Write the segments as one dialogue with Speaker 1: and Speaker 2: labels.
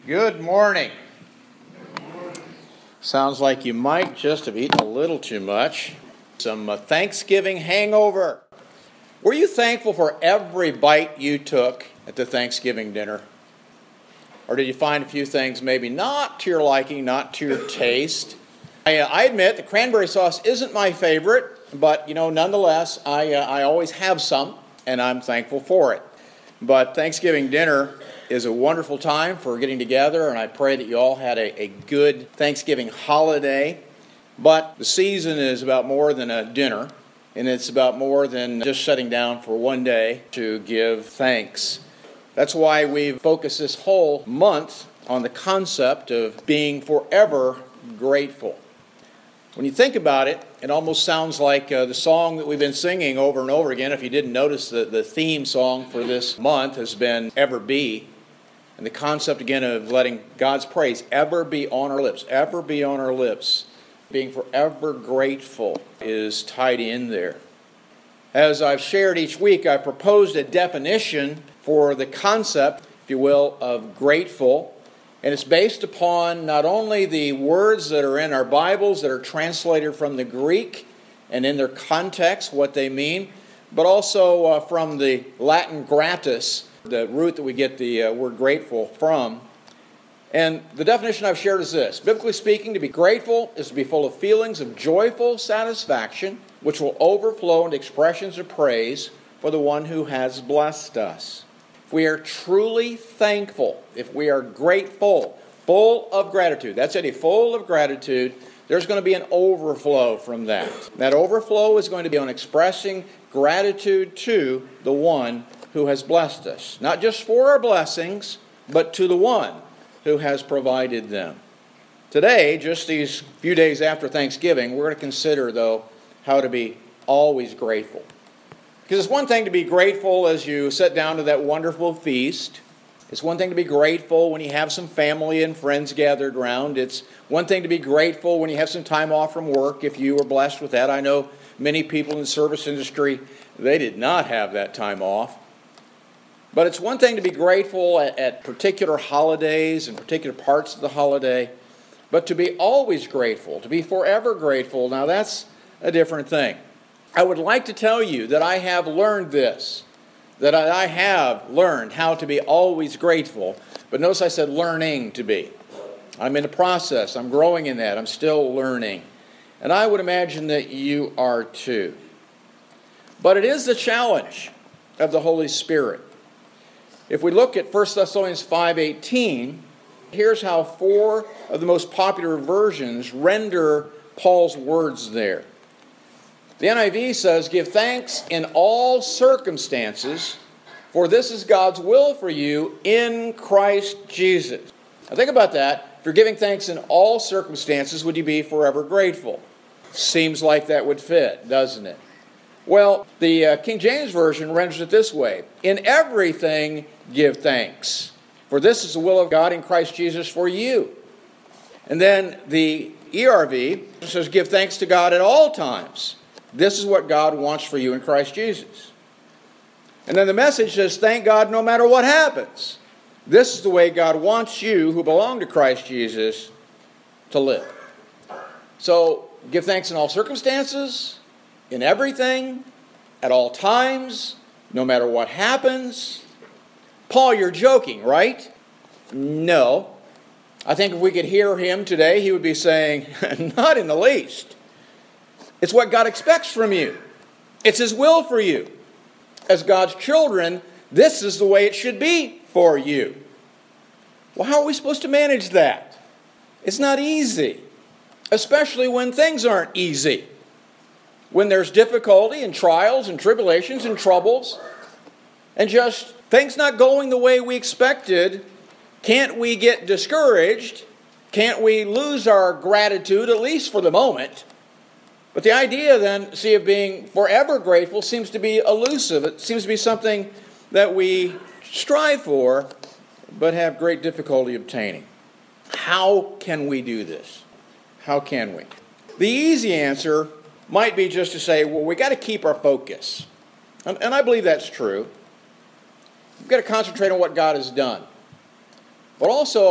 Speaker 1: Good morning. Sounds like you might just have eaten a little too much. Some Thanksgiving hangover. Were you thankful for every bite you took at the Thanksgiving dinner? Or did you find a few things maybe not to your liking, not to your taste? I admit the cranberry sauce isn't my favorite, but nonetheless, I always have some, and I'm thankful for it. But Thanksgiving dinner is a wonderful time for getting together, and I pray that you all had a good Thanksgiving holiday. But the season is about more than a dinner, and it's about more than just sitting down for one day to give thanks. That's why we've focused this whole month on the concept of being forever grateful. When you think about it, it almost sounds like the song that we've been singing over and over again. If you didn't notice, the theme song for this month has been Ever Be. And the concept, again, of letting God's praise ever be on our lips, ever be on our lips, being forever grateful is tied in there. As I've shared each week, I proposed a definition for the concept, if you will, of grateful. And it's based upon not only the words that are in our Bibles that are translated from the Greek and in their context, what they mean, but also from the Latin gratus, the root that we get the word grateful from. And the definition I've shared is this. Biblically speaking, to be grateful is to be full of feelings of joyful satisfaction, which will overflow into expressions of praise for the one who has blessed us. If we are truly thankful, if we are grateful, full of gratitude, that's it, full of gratitude, there's going to be an overflow from that. That overflow is going to be on expressing gratitude to the one who has blessed us. Not just for our blessings, but to the one who has provided them. Today, just these few days after Thanksgiving, we're going to consider, though, how to be always grateful. Because it's one thing to be grateful as you sit down to that wonderful feast. It's one thing to be grateful when you have some family and friends gathered around. It's one thing to be grateful when you have some time off from work, if you were blessed with that. I know many people in the service industry, they did not have that time off. But it's one thing to be grateful at particular holidays and particular parts of the holiday, but to be always grateful, to be forever grateful, now that's a different thing. I would like to tell you that I have learned this, that I have learned how to be always grateful, but notice I said learning to be. I'm in the process, I'm growing in that, I'm still learning. And I would imagine that you are too. But it is the challenge of the Holy Spirit. If we look at 1 Thessalonians 5:18, here's how 4 of the most popular versions render Paul's words there. The NIV says, "Give thanks in all circumstances, for this is God's will for you in Christ Jesus." Now think about that. If you're giving thanks in all circumstances, would you be forever grateful? Seems like that would fit, doesn't it? Well, the King James Version renders it this way. "In everything give thanks, for this is the will of God in Christ Jesus for you." And then the ERV says, "Give thanks to God at all times. This is what God wants for you in Christ Jesus." And then the Message says, "Thank God no matter what happens. This is the way God wants you who belong to Christ Jesus to live." So, give thanks in all circumstances, in everything, at all times, no matter what happens. Paul, you're joking, right? No. I think if we could hear him today, he would be saying, not in the least. It's what God expects from you. It's His will for you. As God's children, this is the way it should be for you. Well, how are we supposed to manage that? It's not easy, especially when things aren't easy. When there's difficulty and trials and tribulations and troubles, and just things not going the way we expected, can't we get discouraged? Can't we lose our gratitude, at least for the moment? But the idea then, see, of being forever grateful seems to be elusive. It seems to be something that we strive for, but have great difficulty obtaining. How can we do this? How can we? The easy answer might be just to say, well, we got to keep our focus. And I believe that's true. We've got to concentrate on what God has done. But also,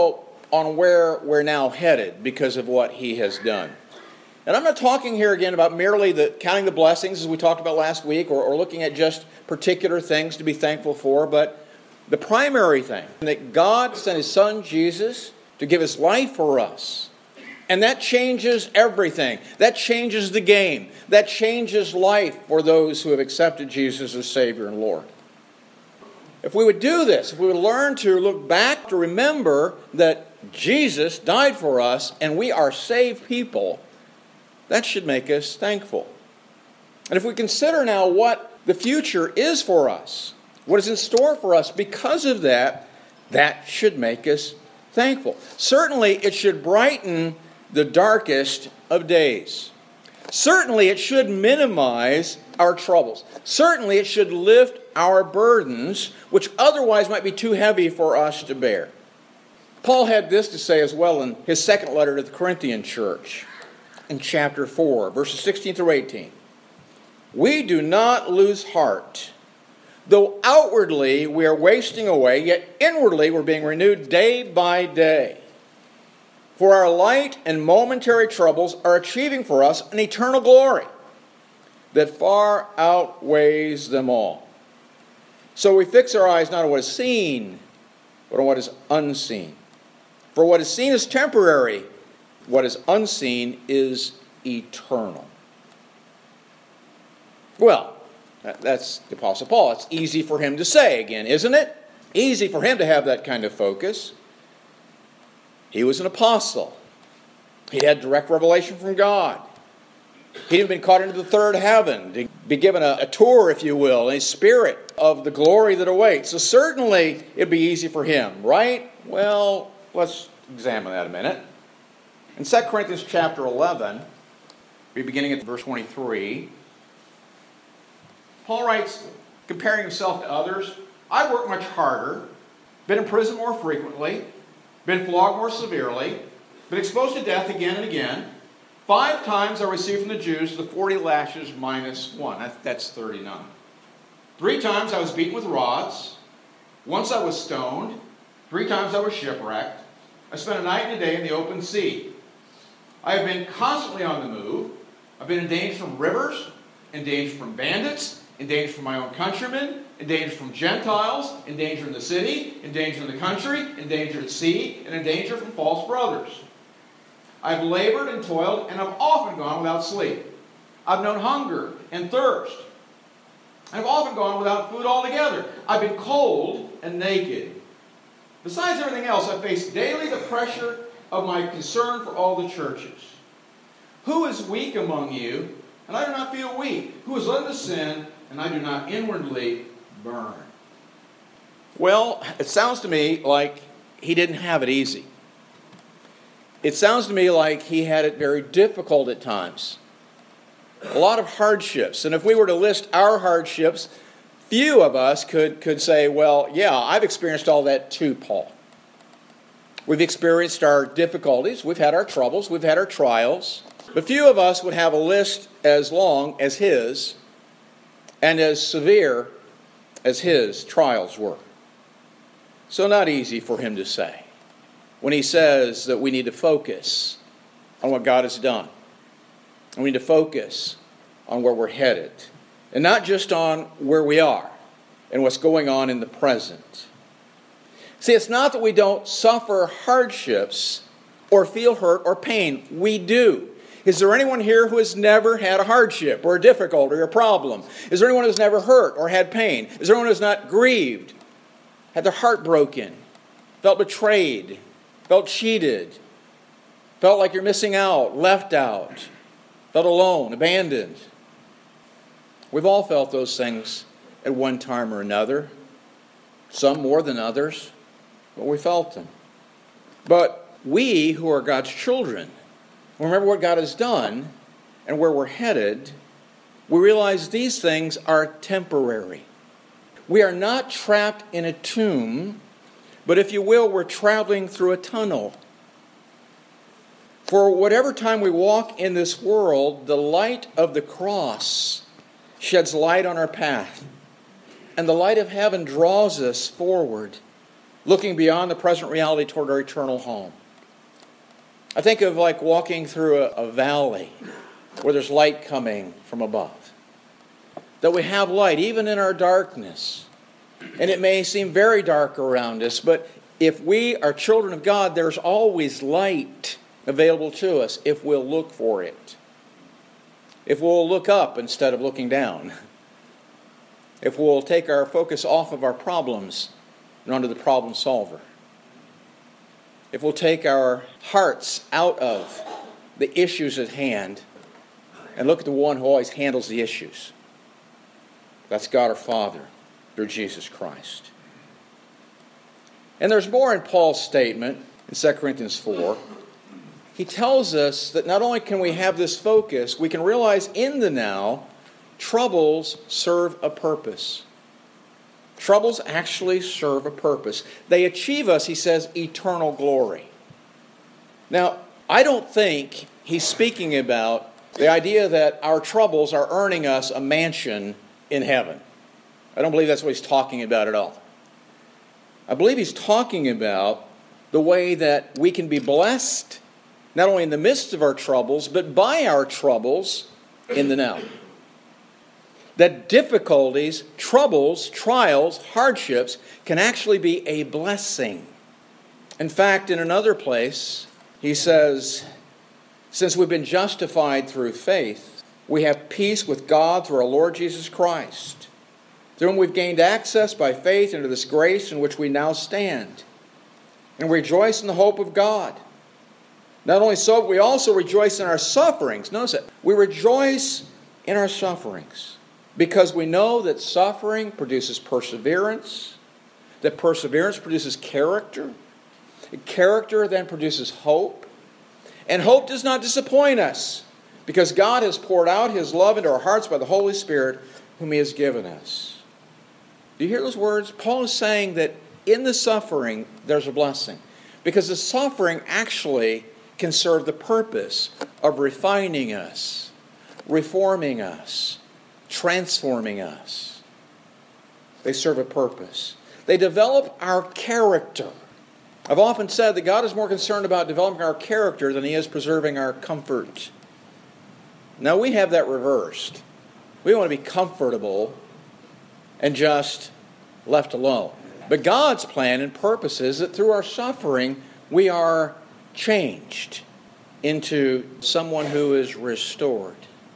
Speaker 1: on where we're now headed because of what he has done. And I'm not talking here again about merely counting the blessings as we talked about last week or looking at just particular things to be thankful for, but the primary thing, that God sent his Son Jesus to give his life for us. And that changes everything. That changes the game. That changes life for those who have accepted Jesus as Savior and Lord. If we would do this, if we would learn to look back to remember that Jesus died for us and we are saved people, that should make us thankful. And if we consider now what the future is for us, what is in store for us because of that, that should make us thankful. Certainly, it should brighten the darkest of days. Certainly, it should minimize our troubles. Certainly, it should lift our burdens, which otherwise might be too heavy for us to bear. Paul had this to say as well in his second letter to the Corinthian church in chapter 4, verses 16 through 18. We do not lose heart. Though outwardly we are wasting away, yet inwardly we're being renewed day by day. For our light and momentary troubles are achieving for us an eternal glory that far outweighs them all. So we fix our eyes not on what is seen, but on what is unseen. For what is seen is temporary, what is unseen is eternal. Well, that's the Apostle Paul. It's easy for him to say again, isn't it? Easy for him to have that kind of focus. He was an apostle. He had direct revelation from God. He'd been caught into the third heaven, to be given a tour, if you will, a spirit of the glory that awaits. So certainly it'd be easy for him, right? Well, let's examine that a minute. In 2 Corinthians chapter 11, we're beginning at verse 23, Paul writes, comparing himself to others, I work much harder, been in prison more frequently, been flogged more severely, been exposed to death again and again. 5 times I received from the Jews the 40 lashes minus 1. That's 39. 3 times I was beaten with rods. Once I was stoned. 3 times I was shipwrecked. I spent a night and a day in the open sea. I have been constantly on the move. I've been in danger from rivers, in danger from bandits, in danger from my own countrymen, in danger from Gentiles, in danger in the city, in danger in the country, in danger at sea, and in danger from false brothers. I've labored and toiled, and I've often gone without sleep. I've known hunger and thirst. I've often gone without food altogether. I've been cold and naked. Besides everything else, I face daily the pressure of my concern for all the churches. Who is weak among you, and I do not feel weak? Who is led to sin, and I do not inwardly burn? Well, it sounds to me like he didn't have it easy. It sounds to me like he had it very difficult at times. A lot of hardships. And if we were to list our hardships, few of us could say, well, yeah, I've experienced all that too, Paul. We've experienced our difficulties. We've had our troubles. We've had our trials. But few of us would have a list as long as his and as severe as his trials were. So not easy for him to say when he says that we need to focus on what God has done. And we need to focus on where we're headed. And not just on where we are and what's going on in the present. See, it's not that we don't suffer hardships or feel hurt or pain. We do. Is there anyone here who has never had a hardship or a difficulty or a problem? Is there anyone who's never hurt or had pain? Is there anyone who's not grieved, had their heart broken, felt betrayed, felt cheated, felt like you're missing out, left out, felt alone, abandoned? We've all felt those things at one time or another, some more than others, but we felt them. But we who are God's children, remember what God has done and where we're headed, we realize these things are temporary. We are not trapped in a tomb, but if you will, we're traveling through a tunnel. For whatever time we walk in this world, the light of the cross sheds light on our path. And the light of heaven draws us forward. looking beyond the present reality toward our eternal home. I think of like walking through a valley where there's light coming from above. That we have light even in our darkness. And it may seem very dark around us, but if we are children of God, there's always light available to us if we'll look for it. If we'll look up instead of looking down. If we'll take our focus off of our problems and onto the problem solver. If we'll take our hearts out of the issues at hand and look at the one who always handles the issues. That's God our Father through Jesus Christ. And there's more in Paul's statement in 2 Corinthians 4. He tells us that not only can we have this focus, we can realize in the now, troubles serve a purpose. Troubles actually serve a purpose. They achieve us, he says, eternal glory. Now, I don't think he's speaking about the idea that our troubles are earning us a mansion in heaven. I don't believe that's what he's talking about at all. I believe he's talking about the way that we can be blessed, not only in the midst of our troubles, but by our troubles in the now. That difficulties, troubles, trials, hardships can actually be a blessing. In fact, in another place, he says, since we've been justified through faith, we have peace with God through our Lord Jesus Christ, through whom we've gained access by faith into this grace in which we now stand, and rejoice in the hope of God. Not only so, but we also rejoice in our sufferings. Notice it. We rejoice in our sufferings because we know that suffering produces perseverance, that perseverance produces character, character then produces hope, and hope does not disappoint us because God has poured out His love into our hearts by the Holy Spirit whom He has given us. Do you hear those words? Paul is saying that in the suffering there's a blessing because the suffering actually can serve the purpose of refining us, reforming us, transforming us. They serve a purpose. They develop our character. I've often said that God is more concerned about developing our character than He is preserving our comfort. Now we have that reversed. We want to be comfortable and just left alone. But God's plan and purpose is that through our suffering we are changed into someone who is restored.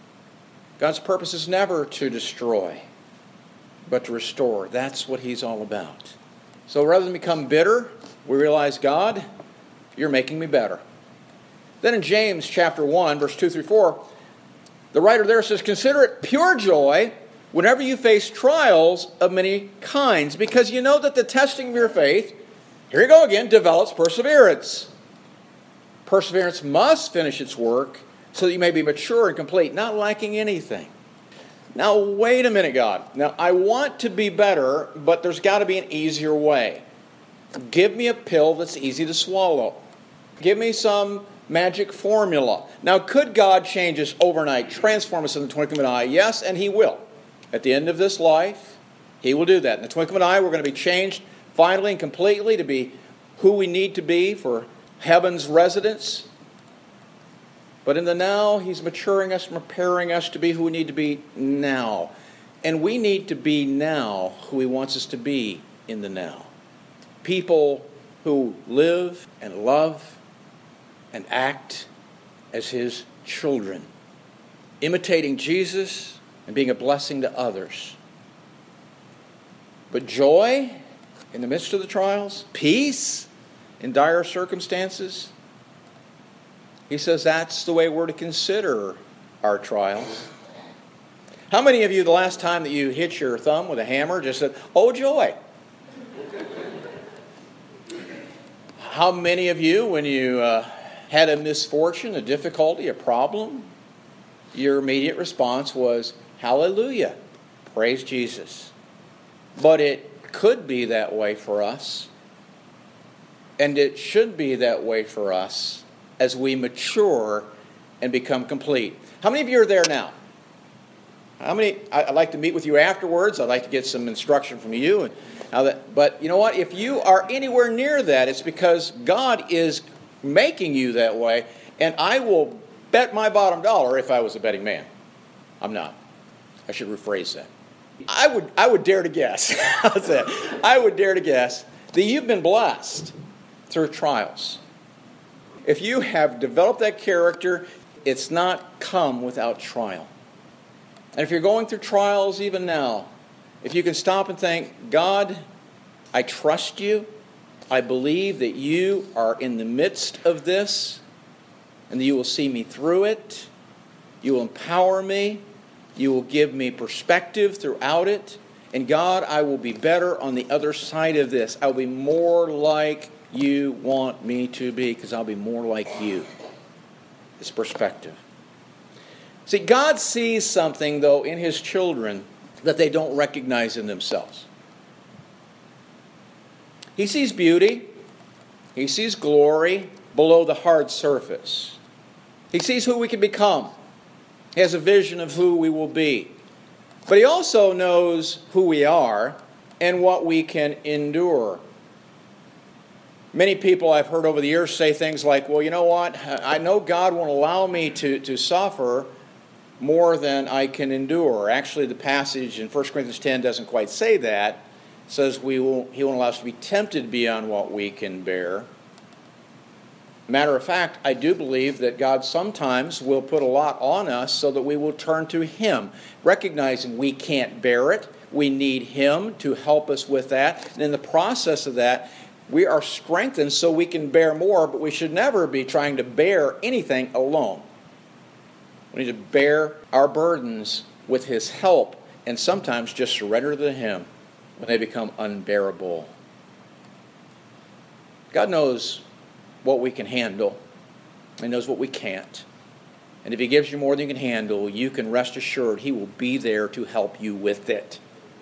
Speaker 1: God's purpose is never to destroy, but to restore. That's what He's all about. So rather than become bitter, we realize, God, you're making me better. Then in James chapter 1, verse 2 through 4, the writer there says, consider it pure joy whenever you face trials of many kinds, because you know that the testing of your faith, here you go again, develops perseverance. Perseverance must finish its work so that you may be mature and complete, not lacking anything. Now, wait a minute, God. Now, I want to be better, but there's got to be an easier way. Give me a pill that's easy to swallow. Give me some magic formula. Now, could God change us overnight, transform us in the twinkling of an eye? Yes, and He will. At the end of this life, He will do that. In the twinkling of an eye, we're going to be changed finally and completely to be who we need to be for heaven's residence. But in the now, He's maturing us, preparing us to be who we need to be now. And we need to be now who He wants us to be in the now. People who live and love and act as His children, imitating Jesus and being a blessing to others. But joy in the midst of the trials, peace in dire circumstances, he says that's the way we're to consider our trials. How many of you, the last time that you hit your thumb with a hammer, just said, oh, joy? How many of you, when you had a misfortune, a difficulty, a problem, your immediate response was, hallelujah, praise Jesus? But it could be that way for us, and it should be that way for us as we mature and become complete. How many of you are there now? How many? I'd like to meet with you afterwards. I'd like to get some instruction from you. And But you know what? If you are anywhere near that, it's because God is making you that way. And I will bet my bottom dollar if I was a betting man. I'm not. I should rephrase that. I would dare to guess. How's that? I would dare to guess that you've been blessed through trials. If you have developed that character, it's not come without trial. And if you're going through trials even now, if you can stop and think, God, I trust you. I believe that you are in the midst of this and that you will see me through it. You will empower me. You will give me perspective throughout it. And God, I will be better on the other side of this. I will be more like you want me to be because I'll be more like you. It's perspective. See, God sees something, though, in His children that they don't recognize in themselves. He sees beauty. He sees glory below the hard surface. He sees who we can become. He has a vision of who we will be. But He also knows who we are and what we can endure. Many people I've heard over the years say things like, well, you know what? I know God won't allow me to suffer more than I can endure. Actually, the passage in 1 Corinthians 10 doesn't quite say that. It says He won't allow us to be tempted beyond what we can bear. Matter of fact, I do believe that God sometimes will put a lot on us so that we will turn to Him, recognizing we can't bear it. We need Him to help us with that. And in the process of that, we are strengthened so we can bear more, but we should never be trying to bear anything alone. We need to bear our burdens with His help and sometimes just surrender to Him when they become unbearable. God knows what we can handle. He knows what we can't. And if He gives you more than you can handle, you can rest assured He will be there to help you with it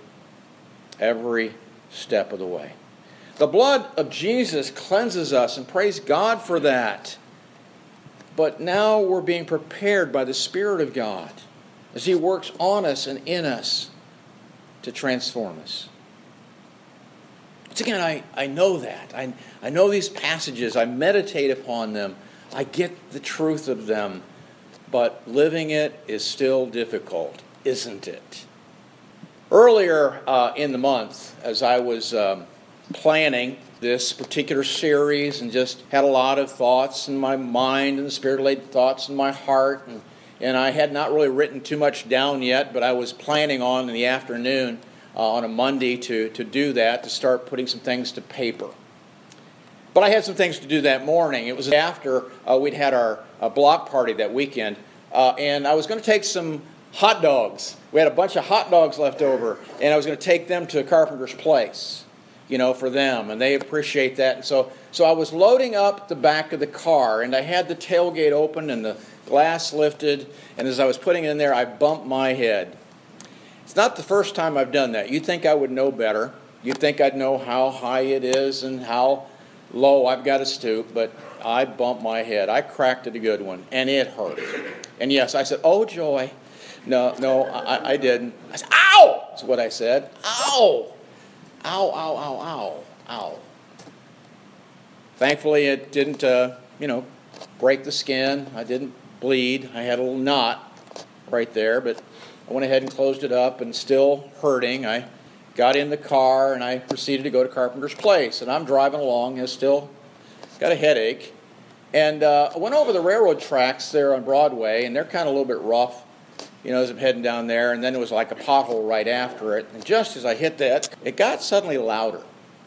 Speaker 1: every step of the way. The blood of Jesus cleanses us, and praise God for that. But now we're being prepared by the Spirit of God as He works on us and in us to transform us. Once again, I know that. I know these passages. I meditate upon them. I get the truth of them. But living it is still difficult, isn't it? Earlier in the month, as I was planning this particular series and just had a lot of thoughts in my mind and the Spirit laid thoughts in my heart, and I had not really written too much down yet, but I was planning on in the afternoon on a Monday to do that, to start putting some things to paper. But I had some things to do that morning. It was after we'd had our block party that weekend, and I was going to take some hot dogs. We had a bunch of hot dogs left over, and I was going to take them to Carpenter's Place, for them, and they appreciate that. And so I was loading up the back of the car, and I had the tailgate open and the glass lifted, and as I was putting it in there, I bumped my head. It's not the first time I've done that. You'd think I would know better. You'd think I'd know how high it is and how low I've got to stoop, but I bumped my head. I cracked it a good one, and it hurt. And yes, I said, "Oh, joy." No, I didn't. I said, "Ow!" That's what I said. Ow! Ow, ow, ow, ow, ow. Thankfully, it didn't, break the skin. I didn't bleed. I had a little knot right there, but I went ahead and closed it up, and still hurting. I got in the car, and I proceeded to go to Carpenter's Place. And I'm driving along, and still got a headache. And I went over the railroad tracks there on Broadway, and they're kind of a little bit rough, as I'm heading down there. And then there was like a pothole right after it. And just as I hit that, it got suddenly louder.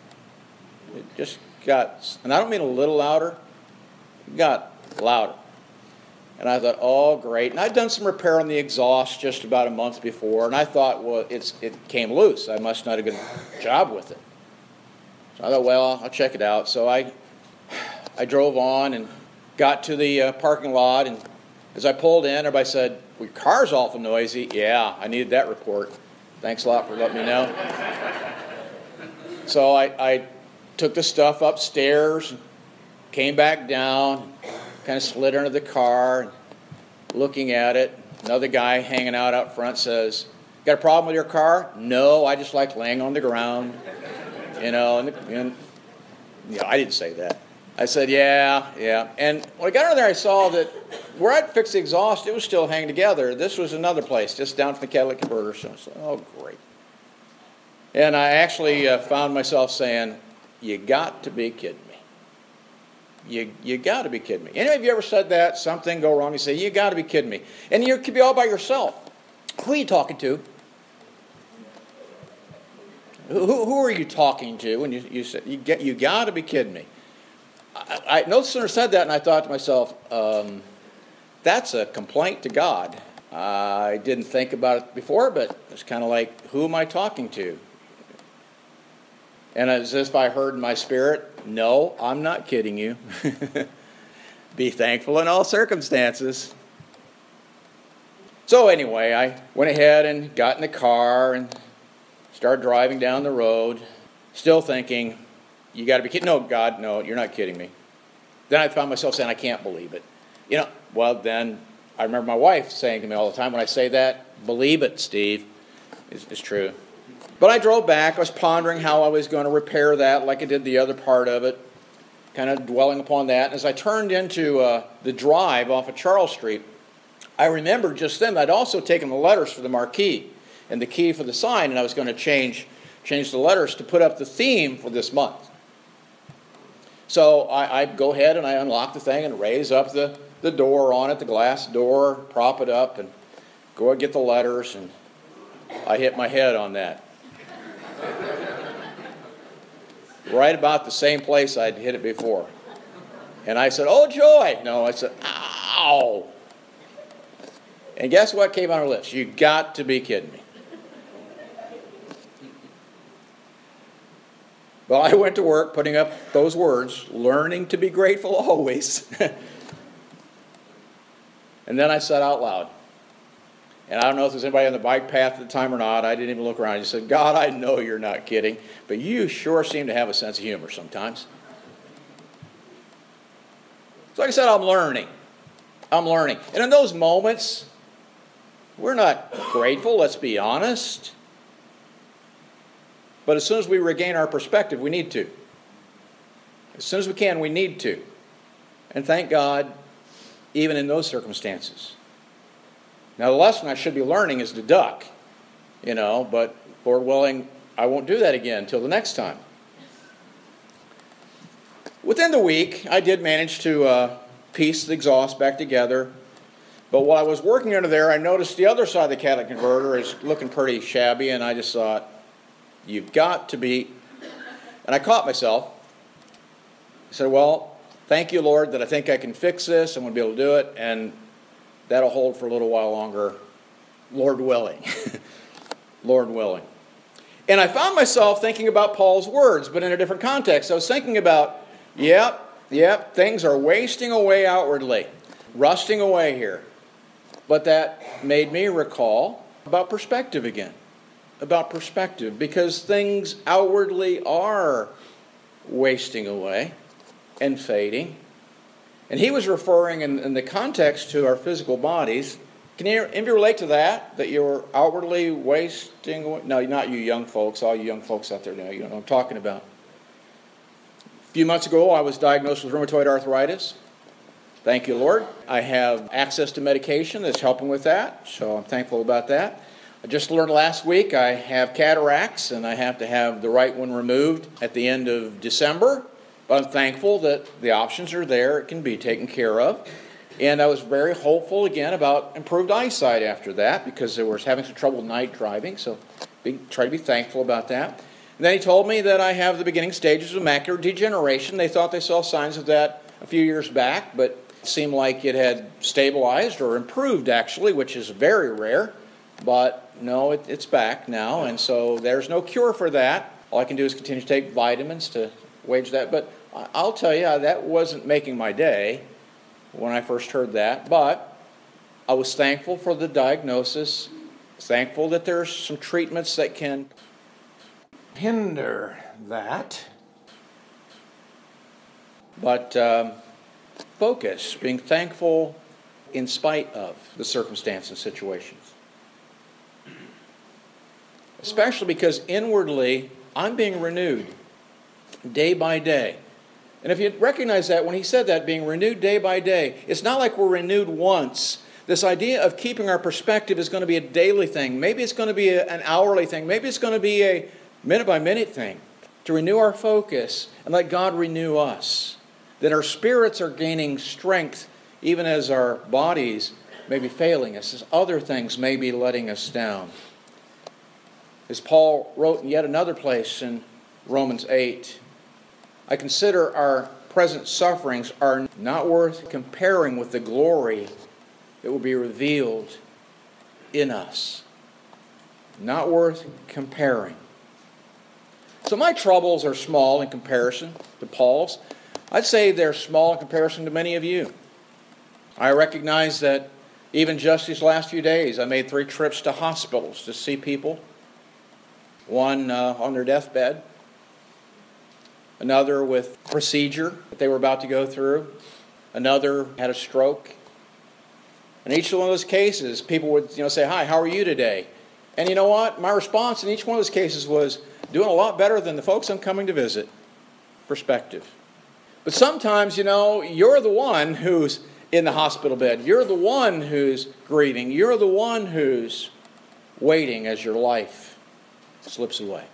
Speaker 1: It just got, and I don't mean a little louder, it got louder. And I thought, oh, great. And I'd done some repair on the exhaust just about a month before, and I thought, well, it came loose. I must not have done a good job with it. So I thought, well, I'll check it out. So I drove on and got to the parking lot, and as I pulled in, everybody said, well, your car's awful noisy. Yeah, I needed that report. Thanks a lot for letting me know. So I took the stuff upstairs, came back down, kind of slid under the car, and looking at it. Another guy hanging out front says, "Got a problem with your car?" "No, I just like laying on the ground." and I didn't say that. I said, yeah. And when I got over there, I saw that where I'd fixed the exhaust, it was still hanging together. This was another place, just down from the catalytic converter. So I said, oh, great. And I actually found myself saying, you got to be kidding me. You got to be kidding me. Any of you ever said that? Something go wrong, you say, you got to be kidding me. And you could be all by yourself. Who are you talking to? Who are you talking to when you said, you got to be kidding me? I no sooner said that, and I thought to myself, that's a complaint to God. I didn't think about it before, but it's kind of like, who am I talking to? And as if I heard in my spirit, no, I'm not kidding you. Be thankful in all circumstances. So anyway, I went ahead and got in the car and started driving down the road, still thinking, you got to be kidding. No, God, no, you're not kidding me. Then I found myself saying, I can't believe it. Well, then I remember my wife saying to me all the time when I say that, believe it, Steve. It's true. But I drove back. I was pondering how I was going to repair that like I did the other part of it, kind of dwelling upon that. And as I turned into the drive off of Charles Street, I remembered just then I'd also taken the letters for the marquee and the key for the sign, and I was going to change the letters to put up the theme for this month. So I go ahead and I unlock the thing and raise up the door on it, the glass door, prop it up, and go and get the letters, and I hit my head on that. Right about the same place I'd hit it before. And I said, oh, joy. No, I said, ow. And guess what came on our lips? You got to be kidding me. Well, I went to work putting up those words, learning to be grateful always. And then I said out loud, and I don't know if there's anybody on the bike path at the time or not. I didn't even look around. I just said, God, I know you're not kidding, but you sure seem to have a sense of humor sometimes. So like I said, I'm learning. And in those moments, we're not grateful, let's be honest. But as soon as we regain our perspective, we need to. As soon as we can, we need to. And thank God, even in those circumstances. Now, the lesson I should be learning is to duck, but Lord willing, I won't do that again until the next time. Within the week, I did manage to piece the exhaust back together. But while I was working under there, I noticed the other side of the catalytic converter is looking pretty shabby, and I just thought, you've got to be... And I caught myself. I said, well, thank you, Lord, that I think I can fix this. I'm going to be able to do it, and that'll hold for a little while longer, Lord willing. Lord willing. And I found myself thinking about Paul's words, but in a different context. I was thinking about, yep, things are wasting away outwardly, rusting away here. But that made me recall about perspective again. About perspective, because things outwardly are wasting away and fading. And he was referring in the context to our physical bodies. Can you relate to that? That you're outwardly wasting away? No, not you young folks. All you young folks out there, you know what I'm talking about. A few months ago, I was diagnosed with rheumatoid arthritis. Thank you, Lord. I have access to medication that's helping with that, so I'm thankful about that. I just learned last week I have cataracts, and I have to have the right one removed at the end of December. But I'm thankful that the options are there. It can be taken care of. And I was very hopeful again about improved eyesight after that because I was having some trouble night driving. So try to be thankful about that. And then he told me that I have the beginning stages of macular degeneration. They thought they saw signs of that a few years back, but it seemed like it had stabilized or improved actually, which is very rare. But no, it's back now, and so there's no cure for that. All I can do is continue to take vitamins to wage that. But I'll tell you, that wasn't making my day when I first heard that. But I was thankful for the diagnosis, thankful that there's some treatments that can hinder that. But focus, being thankful in spite of the circumstance and situations. Especially because inwardly, I'm being renewed. day by day. And if you recognize that, when he said that, being renewed day by day, it's not like we're renewed once. This idea of keeping our perspective is going to be a daily thing. Maybe it's going to be an hourly thing. Maybe it's going to be a minute-by-minute thing. To renew our focus and let God renew us. That our spirits are gaining strength even as our bodies may be failing us, as other things may be letting us down. As Paul wrote in yet another place in Romans 8, I consider our present sufferings are not worth comparing with the glory that will be revealed in us. Not worth comparing. So my troubles are small in comparison to Paul's. I'd say they're small in comparison to many of you. I recognize that even just these last few days, I made 3 trips to hospitals to see people. One on their deathbed. Another with procedure that they were about to go through. Another had a stroke. In each one of those cases, people would say, "Hi, how are you today?" And you know what? My response in each one of those cases was, "Doing a lot better than the folks I'm coming to visit." Perspective. But sometimes, you're the one who's in the hospital bed. You're the one who's grieving. You're the one who's waiting as your life slips away.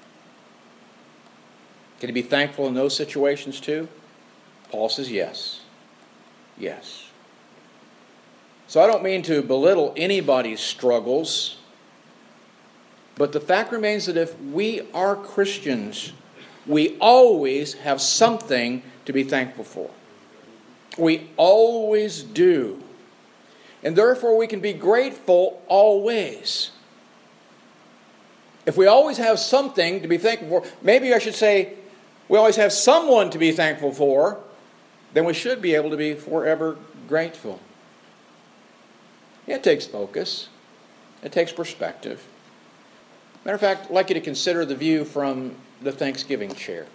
Speaker 1: Can you be thankful in those situations too? Paul says yes. Yes. So I don't mean to belittle anybody's struggles, but the fact remains that if we are Christians, we always have something to be thankful for. We always do. And therefore we can be grateful always. If we always have something to be thankful for, maybe I should say we always have someone to be thankful for, then we should be able to be forever grateful. It takes focus. It takes perspective. Matter of fact, I'd like you to consider the view from the Thanksgiving chair.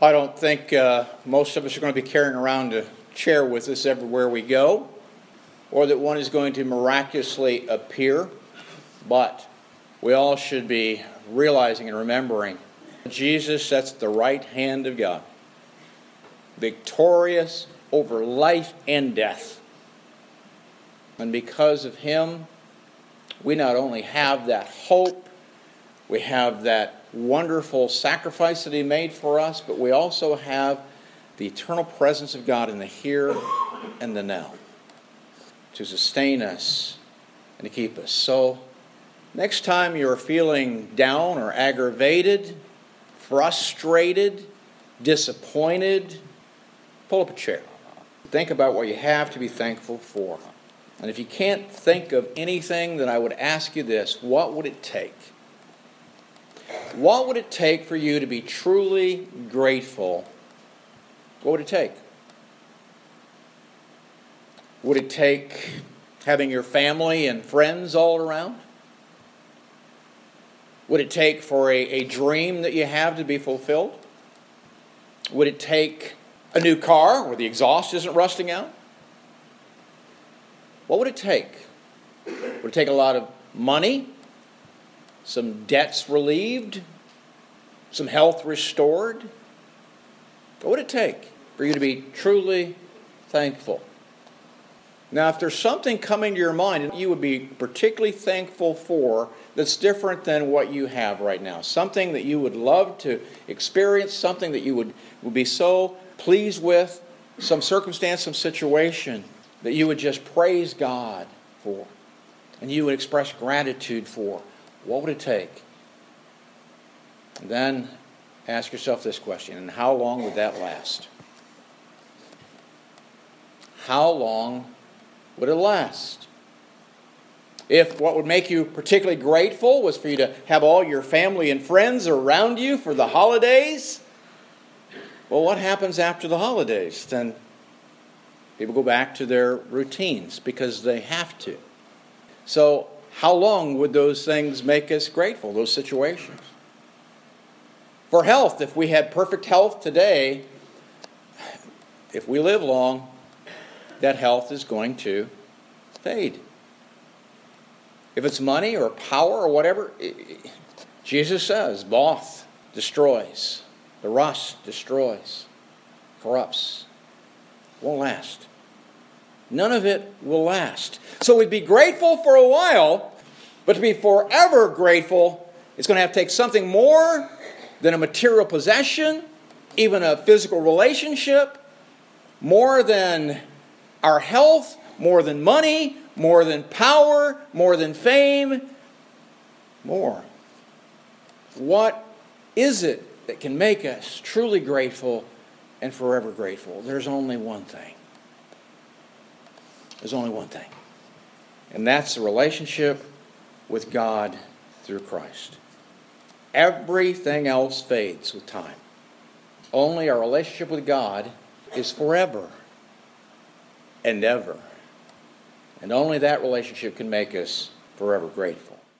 Speaker 1: I don't think most of us are going to be carrying around a chair with us everywhere we go, or that one is going to miraculously appear, but we all should be realizing and remembering Jesus sits at the right hand of God, victorious over life and death. And because of Him, we not only have that hope, we have that wonderful sacrifice that He made for us, but we also have the eternal presence of God in the here and the now to sustain us and to keep us. So, next time you're feeling down or aggravated, frustrated, disappointed, pull up a chair. Think about what you have to be thankful for. And if you can't think of anything, then I would ask you this: what would it take? What would it take for you to be truly grateful? What would it take? Would it take having your family and friends all around? Would it take for a dream that you have to be fulfilled? Would it take a new car where the exhaust isn't rusting out? What would it take? Would it take a lot of money? Some debts relieved? Some health restored? What would it take for you to be truly thankful? Now, if there's something coming to your mind that you would be particularly thankful for that's different than what you have right now, something that you would love to experience, something that you would be so pleased with, some circumstance, some situation that you would just praise God for and you would express gratitude for, what would it take? And then ask yourself this question: and how long would that last? How long would it last? If what would make you particularly grateful was for you to have all your family and friends around you for the holidays, well, what happens after the holidays? Then people go back to their routines because they have to. So how long would those things make us grateful, those situations? For health, if we had perfect health today, if we live long, that health is going to fade. If it's money or power or whatever, Jesus says, moth destroys, the rust destroys, corrupts. Won't last. None of it will last. So we'd be grateful for a while, but to be forever grateful, it's going to have to take something more than a material possession, even a physical relationship, more than our health, more than money, more than power, more than fame, more. What is it that can make us truly grateful and forever grateful? There's only one thing. There's only one thing. And that's the relationship with God through Christ. Everything else fades with time. Only our relationship with God is forever and ever. And only that relationship can make us forever grateful.